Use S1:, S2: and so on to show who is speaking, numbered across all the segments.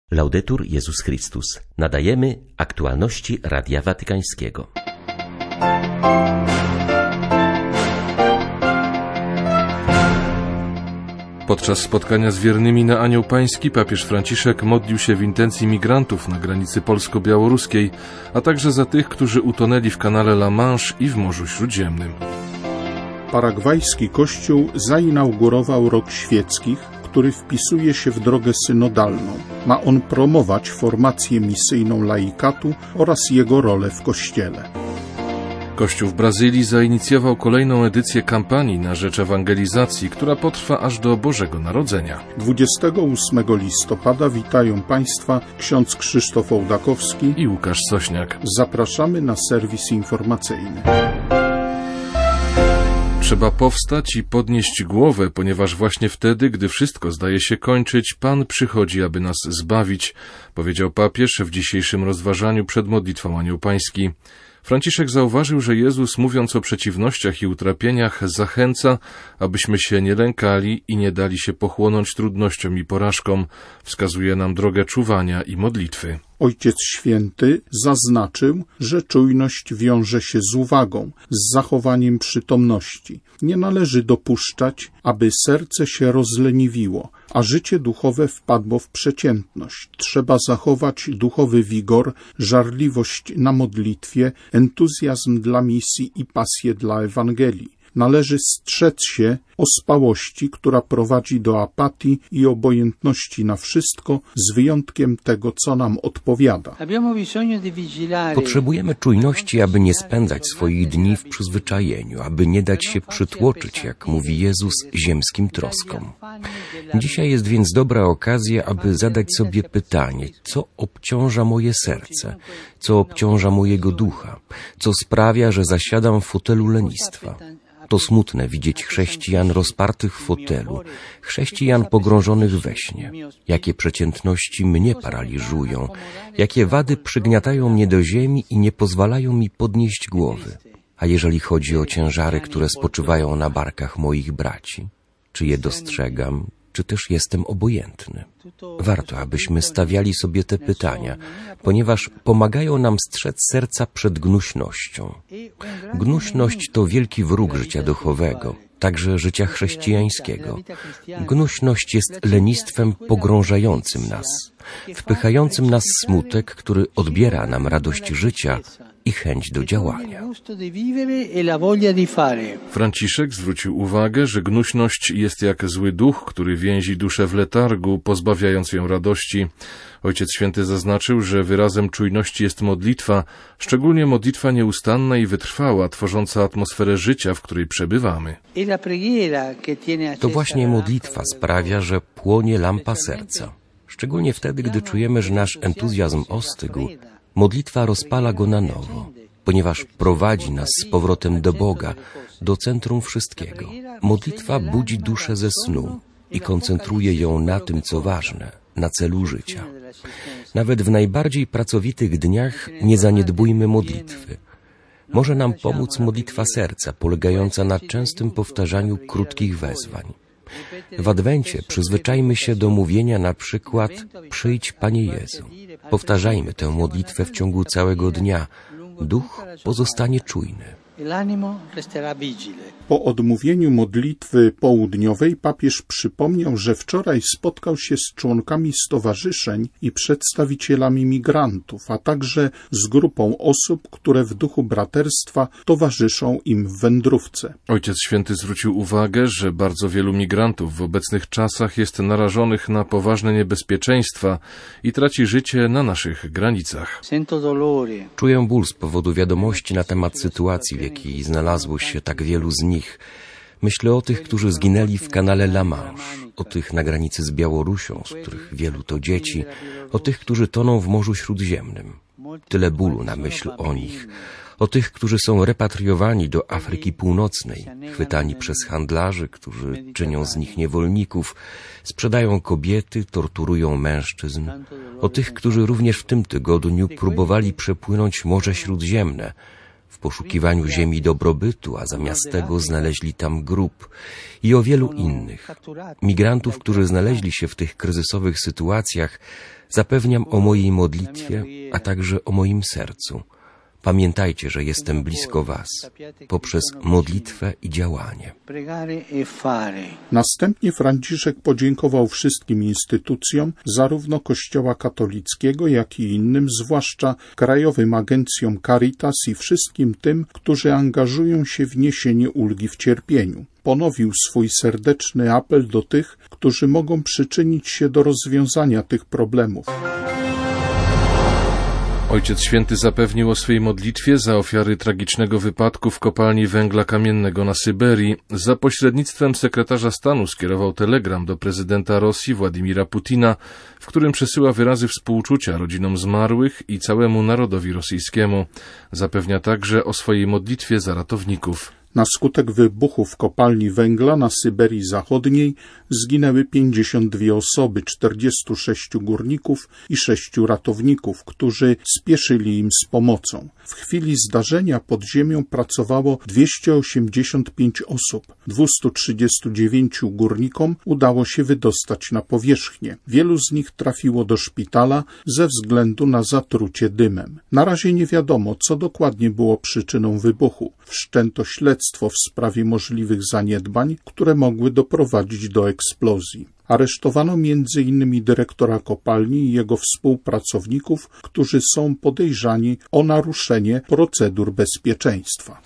S1: Laudetur Jezus Chrystus. Nadajemy aktualności Radia Watykańskiego.
S2: Podczas spotkania z wiernymi na Anioł Pański papież Franciszek modlił się w intencji migrantów na granicy polsko-białoruskiej, a także za tych, którzy utonęli w kanale La Manche i w Morzu Śródziemnym.
S3: Paragwajski Kościół zainaugurował Rok Świeckich, który wpisuje się w drogę synodalną. Ma on promować formację misyjną laikatu oraz jego rolę w Kościele.
S2: Kościół w Brazylii zainicjował kolejną edycję kampanii na rzecz ewangelizacji, która potrwa aż do Bożego Narodzenia.
S3: 28 listopada witają Państwa ksiądz Krzysztof Ołdakowski
S2: i Łukasz Sośniak.
S3: Zapraszamy na serwis informacyjny.
S2: Trzeba powstać i podnieść głowę, ponieważ właśnie wtedy, gdy wszystko zdaje się kończyć, Pan przychodzi, aby nas zbawić, powiedział papież w dzisiejszym rozważaniu przed modlitwą Anioł Pański. Franciszek zauważył, że Jezus, mówiąc o przeciwnościach i utrapieniach, zachęca, abyśmy się nie lękali i nie dali się pochłonąć trudnościom i porażkom. Wskazuje nam drogę czuwania i modlitwy.
S3: Ojciec Święty zaznaczył, że czujność wiąże się z uwagą, z zachowaniem przytomności. Nie należy dopuszczać, aby serce się rozleniwiło, a życie duchowe wpadło w przeciętność. Trzeba zachować duchowy wigor, żarliwość na modlitwie, entuzjazm dla misji i pasję dla Ewangelii. Należy strzec się ospałości, która prowadzi do apatii i obojętności na wszystko, z wyjątkiem tego, co nam odpowiada.
S4: Potrzebujemy czujności, aby nie spędzać swoich dni w przyzwyczajeniu, aby nie dać się przytłoczyć, jak mówi Jezus, ziemskim troskom. Dzisiaj jest więc dobra okazja, aby zadać sobie pytanie, co obciąża moje serce, co obciąża mojego ducha, co sprawia, że zasiadam w fotelu lenistwa. To smutne widzieć chrześcijan rozpartych w fotelu, chrześcijan pogrążonych we śnie. Jakie przeciętności mnie paraliżują, jakie wady przygniatają mnie do ziemi i nie pozwalają mi podnieść głowy. A jeżeli chodzi o ciężary, które spoczywają na barkach moich braci, czy je dostrzegam, czy też jestem obojętny? Warto, abyśmy stawiali sobie te pytania, ponieważ pomagają nam strzec serca przed gnuśnością. Gnuśność to wielki wróg życia duchowego, także życia chrześcijańskiego. Gnuśność jest lenistwem pogrążającym nas, wpychającym nas smutek, który odbiera nam radość życia i chęć do działania.
S2: Franciszek zwrócił uwagę, że gnuśność jest jak zły duch, który więzi duszę w letargu, pozbawiając ją radości. Ojciec Święty zaznaczył, że wyrazem czujności jest modlitwa, szczególnie modlitwa nieustanna i wytrwała, tworząca atmosferę życia, w której przebywamy.
S4: To właśnie modlitwa sprawia, że płonie lampa serca. Szczególnie wtedy, gdy czujemy, że nasz entuzjazm ostygł, modlitwa rozpala go na nowo, ponieważ prowadzi nas z powrotem do Boga, do centrum wszystkiego. Modlitwa budzi duszę ze snu i koncentruje ją na tym, co ważne, na celu życia. Nawet w najbardziej pracowitych dniach nie zaniedbujmy modlitwy. Może nam pomóc modlitwa serca, polegająca na częstym powtarzaniu krótkich wezwań. W Adwencie przyzwyczajmy się do mówienia na przykład „Przyjdź, Panie Jezu”. Powtarzajmy tę modlitwę w ciągu całego dnia. Duch pozostanie czujny.
S3: Po odmówieniu modlitwy południowej papież przypomniał, że wczoraj spotkał się z członkami stowarzyszeń i przedstawicielami migrantów, a także z grupą osób, które w duchu braterstwa towarzyszą im w wędrówce.
S2: Ojciec Święty zwrócił uwagę, że bardzo wielu migrantów w obecnych czasach jest narażonych na poważne niebezpieczeństwa i traci życie na naszych granicach.
S4: Czuję ból z powodu wiadomości na temat sytuacji, w jakiej znalazło się tak wielu z nich. Myślę o tych, którzy zginęli w kanale La Manche, o tych na granicy z Białorusią, z których wielu to dzieci, o tych, którzy toną w Morzu Śródziemnym. Tyle bólu na myśl o nich, o tych, którzy są repatriowani do Afryki Północnej, chwytani przez handlarzy, którzy czynią z nich niewolników, sprzedają kobiety, torturują mężczyzn, o tych, którzy również w tym tygodniu próbowali przepłynąć Morze Śródziemne, w poszukiwaniu ziemi dobrobytu, a zamiast tego znaleźli tam grób, i o wielu innych. Migrantów, którzy znaleźli się w tych kryzysowych sytuacjach, Zapewniam o mojej modlitwie, a także o moim sercu. Pamiętajcie, że jestem blisko was, poprzez modlitwę i działanie.
S3: Następnie Franciszek podziękował wszystkim instytucjom, zarówno Kościoła katolickiego, jak i innym, zwłaszcza krajowym agencjom Caritas i wszystkim tym, którzy angażują się w niesienie ulgi w cierpieniu. Ponowił swój serdeczny apel do tych, którzy mogą przyczynić się do rozwiązania tych problemów.
S2: Ojciec Święty zapewnił o swej modlitwie za ofiary tragicznego wypadku w kopalni węgla kamiennego na Syberii. Za pośrednictwem sekretarza stanu skierował telegram do prezydenta Rosji Władimira Putina, w którym przesyła wyrazy współczucia rodzinom zmarłych i całemu narodowi rosyjskiemu. Zapewnia także o swojej modlitwie za ratowników.
S3: Na skutek wybuchu w kopalni węgla na Syberii Zachodniej zginęły 52 osoby, 46 górników i 6 ratowników, którzy spieszyli im z pomocą. W chwili zdarzenia pod ziemią pracowało 285 osób. 239 górnikom udało się wydostać na powierzchnię. Wielu z nich trafiło do szpitala ze względu na zatrucie dymem. Na razie nie wiadomo, co dokładnie było przyczyną wybuchu. Wszczęto śledztwo w sprawie możliwych zaniedbań, które mogły doprowadzić do eksplozji. Aresztowano m.in. dyrektora kopalni i jego współpracowników, którzy są podejrzani o naruszenie procedur bezpieczeństwa.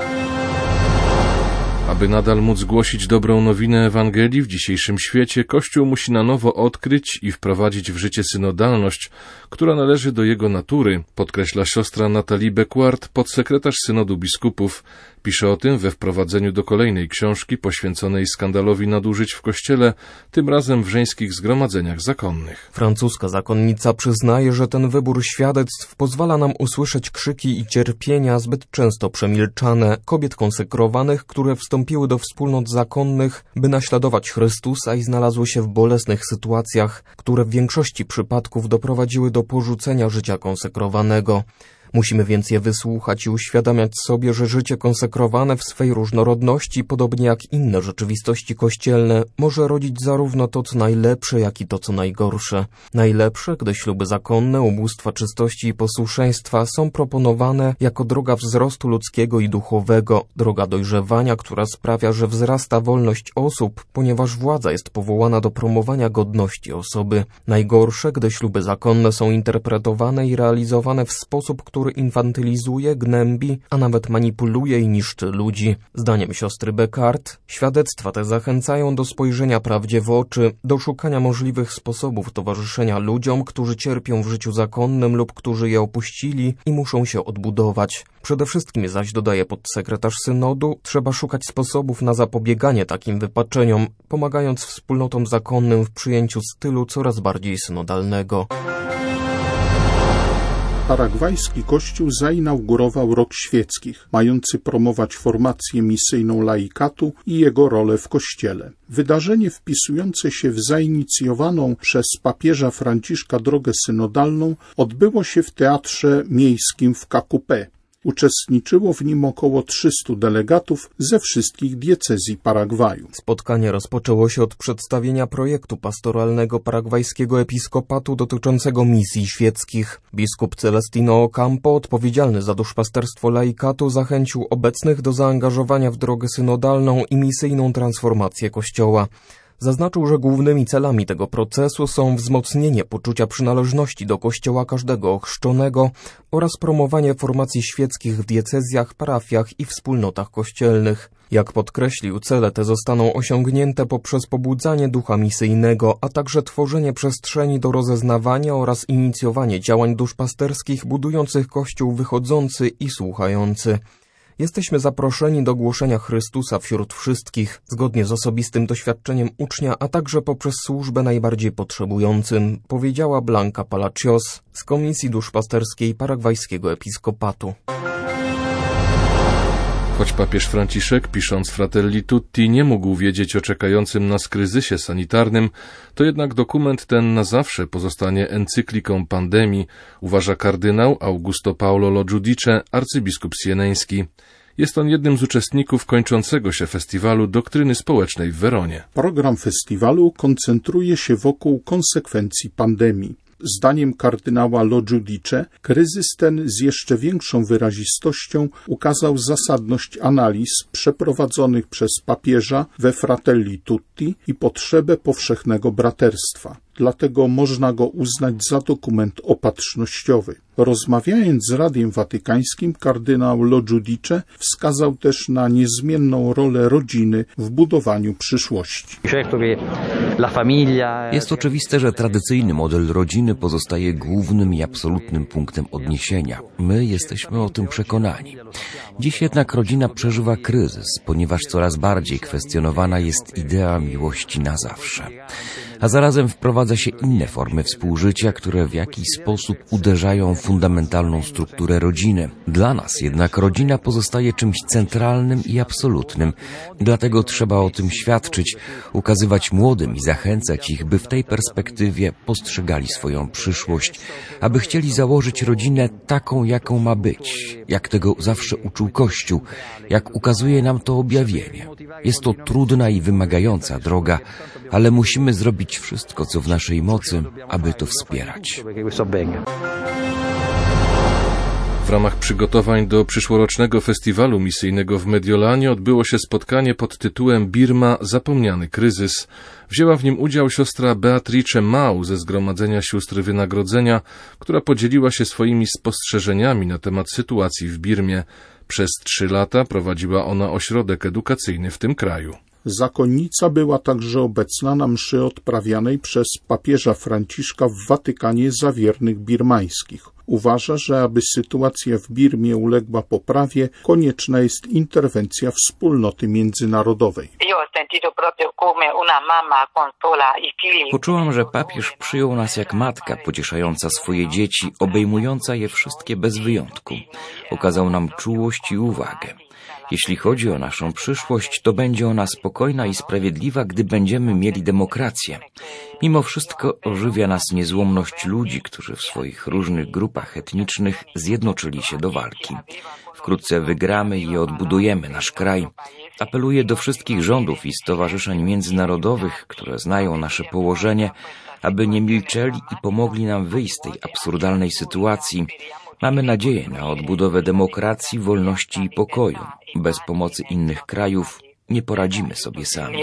S2: Aby nadal móc głosić dobrą nowinę Ewangelii w dzisiejszym świecie, Kościół musi na nowo odkryć i wprowadzić w życie synodalność, która należy do jego natury, podkreśla siostra Natalie Becquart, podsekretarz Synodu Biskupów. Pisze o tym we wprowadzeniu do kolejnej książki poświęconej skandalowi nadużyć w Kościele, tym razem w żeńskich zgromadzeniach zakonnych.
S5: Francuska zakonnica przyznaje, że ten wybór świadectw pozwala nam usłyszeć krzyki i cierpienia zbyt często przemilczane kobiet konsekrowanych, które wstąpiły do wspólnot zakonnych, by naśladować Chrystusa i znalazły się w bolesnych sytuacjach, które w większości przypadków doprowadziły do porzucenia życia konsekrowanego. Musimy więc je wysłuchać i uświadamiać sobie, że życie konsekrowane w swej różnorodności, podobnie jak inne rzeczywistości kościelne, może rodzić zarówno to, co najlepsze, jak i to, co najgorsze. Najlepsze, gdy śluby zakonne, ubóstwa czystości i posłuszeństwa są proponowane jako droga wzrostu ludzkiego i duchowego, droga dojrzewania, która sprawia, że wzrasta wolność osób, ponieważ władza jest powołana do promowania godności osoby. Najgorsze, gdy śluby zakonne są interpretowane i realizowane w sposób, który infantylizuje, gnębi, a nawet manipuluje i niszczy ludzi. Zdaniem siostry Becquart, świadectwa te zachęcają do spojrzenia prawdzie w oczy, do szukania możliwych sposobów towarzyszenia ludziom, którzy cierpią w życiu zakonnym lub którzy je opuścili i muszą się odbudować. Przede wszystkim zaś, dodaje podsekretarz synodu, trzeba szukać sposobów na zapobieganie takim wypaczeniom, pomagając wspólnotom zakonnym w przyjęciu stylu coraz bardziej synodalnego.
S3: Paragwajski Kościół zainaugurował Rok Świeckich, mający promować formację misyjną laikatu i jego rolę w Kościele. Wydarzenie wpisujące się w zainicjowaną przez papieża Franciszka drogę synodalną odbyło się w Teatrze Miejskim w Cacupé. Uczestniczyło w nim około 300 delegatów ze wszystkich diecezji Paragwaju.
S5: Spotkanie rozpoczęło się od przedstawienia projektu pastoralnego paragwajskiego episkopatu dotyczącego misji świeckich. Biskup Celestino Ocampo, odpowiedzialny za duszpasterstwo laikatu, zachęcił obecnych do zaangażowania w drogę synodalną i misyjną transformację Kościoła. Zaznaczył, że głównymi celami tego procesu są wzmocnienie poczucia przynależności do Kościoła każdego ochrzczonego oraz promowanie formacji świeckich w diecezjach, parafiach i wspólnotach kościelnych. Jak podkreślił, cele te zostaną osiągnięte poprzez pobudzanie ducha misyjnego, a także tworzenie przestrzeni do rozeznawania oraz inicjowanie działań duszpasterskich budujących Kościół wychodzący i słuchający. Jesteśmy zaproszeni do głoszenia Chrystusa wśród wszystkich, zgodnie z osobistym doświadczeniem ucznia, a także poprzez służbę najbardziej potrzebującym, powiedziała Blanca Palacios z Komisji Duszpasterskiej Paragwajskiego Episkopatu.
S2: Choć papież Franciszek, pisząc Fratelli Tutti, nie mógł wiedzieć o czekającym nas kryzysie sanitarnym, to jednak dokument ten na zawsze pozostanie encykliką pandemii, uważa kardynał Augusto Paolo Lo Giudice, arcybiskup sieneński. Jest on jednym z uczestników kończącego się festiwalu doktryny społecznej w Weronie.
S3: Program festiwalu koncentruje się wokół konsekwencji pandemii. Zdaniem kardynała Lo Giudice, kryzys ten z jeszcze większą wyrazistością ukazał zasadność analiz przeprowadzonych przez papieża we Fratelli Tutti i potrzebę powszechnego braterstwa. Dlatego można go uznać za dokument opatrznościowy. Rozmawiając z Radiem Watykańskim, kardynał Lo Giudice wskazał też na niezmienną rolę rodziny w budowaniu przyszłości.
S4: Jest oczywiste, że tradycyjny model rodziny pozostaje głównym i absolutnym punktem odniesienia. My jesteśmy o tym przekonani. Dziś jednak rodzina przeżywa kryzys, ponieważ coraz bardziej kwestionowana jest idea miłości na zawsze. A zarazem wprowadza się inne formy współżycia, które w jakiś sposób uderzają w fundamentalną strukturę rodziny. Dla nas jednak rodzina pozostaje czymś centralnym i absolutnym. Dlatego trzeba o tym świadczyć, ukazywać młodym i zachęcać ich, by w tej perspektywie postrzegali swoją przyszłość, aby chcieli założyć rodzinę taką, jaką ma być, jak tego zawsze uczył Kościół, jak ukazuje nam to objawienie. Jest to trudna i wymagająca droga, ale musimy zrobić wszystko, co w naszej mocy, aby to wspierać.
S2: W ramach przygotowań do przyszłorocznego festiwalu misyjnego w Mediolanie odbyło się spotkanie pod tytułem Birma – Zapomniany kryzys. Wzięła w nim udział siostra Beatrice Mał ze Zgromadzenia Sióstr Wynagrodzenia, która podzieliła się swoimi spostrzeżeniami na temat sytuacji w Birmie. Przez 3 lata prowadziła ona ośrodek edukacyjny w tym kraju.
S3: Zakonnica była także obecna na mszy odprawianej przez papieża Franciszka w Watykanie za wiernych birmańskich. Uważa, że aby sytuacja w Birmie uległa poprawie, konieczna jest interwencja wspólnoty międzynarodowej.
S6: Poczułam, że papież przyjął nas jak matka pocieszająca swoje dzieci, obejmująca je wszystkie bez wyjątku. Okazał nam czułość i uwagę. Jeśli chodzi o naszą przyszłość, to będzie ona spokojna i sprawiedliwa, gdy będziemy mieli demokrację. Mimo wszystko ożywia nas niezłomność ludzi, którzy w swoich różnych grupach etnicznych zjednoczyli się do walki. Wkrótce wygramy i odbudujemy nasz kraj. Apeluję do wszystkich rządów i stowarzyszeń międzynarodowych, które znają nasze położenie, aby nie milczeli i pomogli nam wyjść z tej absurdalnej sytuacji. Mamy nadzieję na odbudowę demokracji, wolności i pokoju. Bez pomocy innych krajów nie poradzimy sobie sami.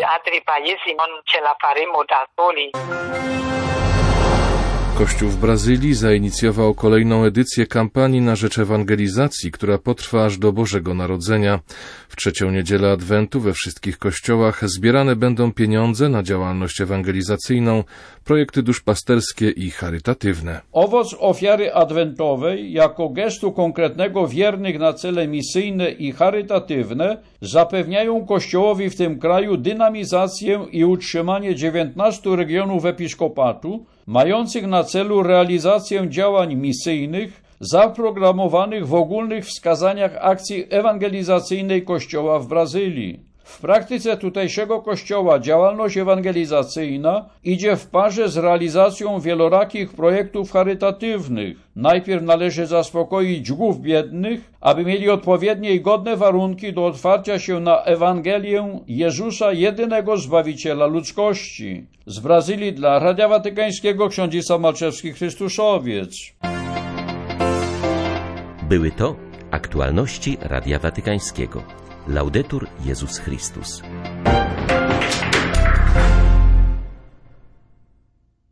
S2: Kościół w Brazylii zainicjował kolejną edycję kampanii na rzecz ewangelizacji, która potrwa aż do Bożego Narodzenia. W 3. niedzielę Adwentu we wszystkich kościołach zbierane będą pieniądze na działalność ewangelizacyjną, projekty duszpasterskie i charytatywne.
S7: Owoc ofiary adwentowej jako gestu konkretnego wiernych na cele misyjne i charytatywne zapewniają Kościołowi w tym kraju dynamizację i utrzymanie 19 regionów episkopatu, mających na celu realizację działań misyjnych zaprogramowanych w ogólnych wskazaniach akcji ewangelizacyjnej Kościoła w Brazylii. W praktyce tutejszego Kościoła działalność ewangelizacyjna idzie w parze z realizacją wielorakich projektów charytatywnych. Najpierw należy zaspokoić głów biednych, aby mieli odpowiednie i godne warunki do otwarcia się na Ewangelię Jezusa, jedynego Zbawiciela ludzkości. Z Brazylii dla Radia Watykańskiego ksiądz Isaac Malczewski, Chrystuszowiec.
S1: Były to aktualności Radia Watykańskiego. Laudetur Jezus Chrystus.